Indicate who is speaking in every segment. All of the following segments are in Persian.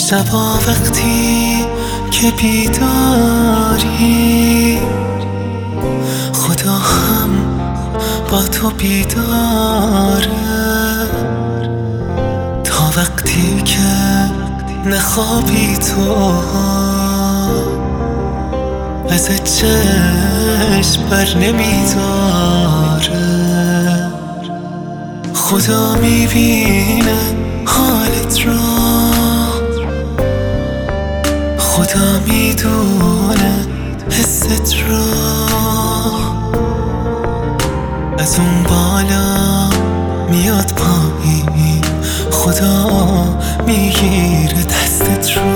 Speaker 1: شبا وقتی که بیداری خدا هم با تو بیداره، تا وقتی که نخوابی تو ازت چشم بر نمیداره. خدا میبینه حالت را، خدا میدونه حست را، از اون بالا میاد پایین، خدا میگیره دستت رو.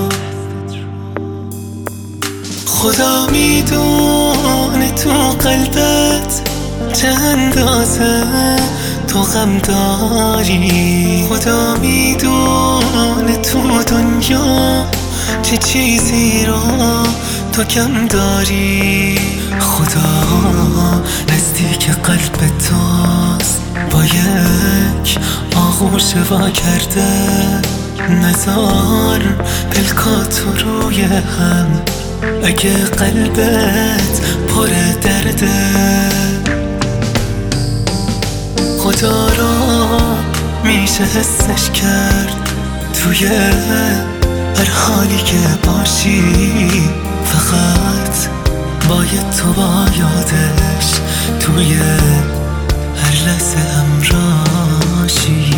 Speaker 1: خدا میدونه تو قلبت چه اندازه تو غم داری، خدا میدونه تو دنیا چه چیزی رو تو کم داری. خدا نزدیک قلب توست، با یک آغوش وا کرده، نزار پلکاتو روی هم اگه قلبت پر درده. خدا رو میشه حسش کرد توی هر حالی که باشی، فقط باید تو با یادش توی هر لحظه همراهی.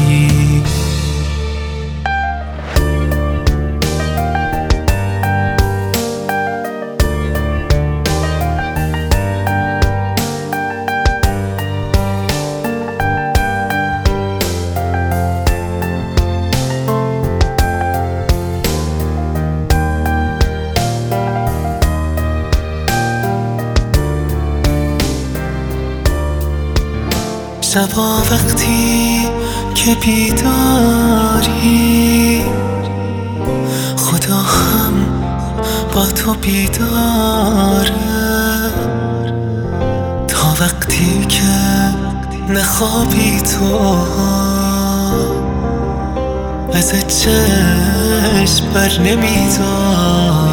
Speaker 1: شبا وقتی که بیداری خدا هم با تو بیداره، تا وقتی که نخوابی تو ازت چشم بر نمیداره.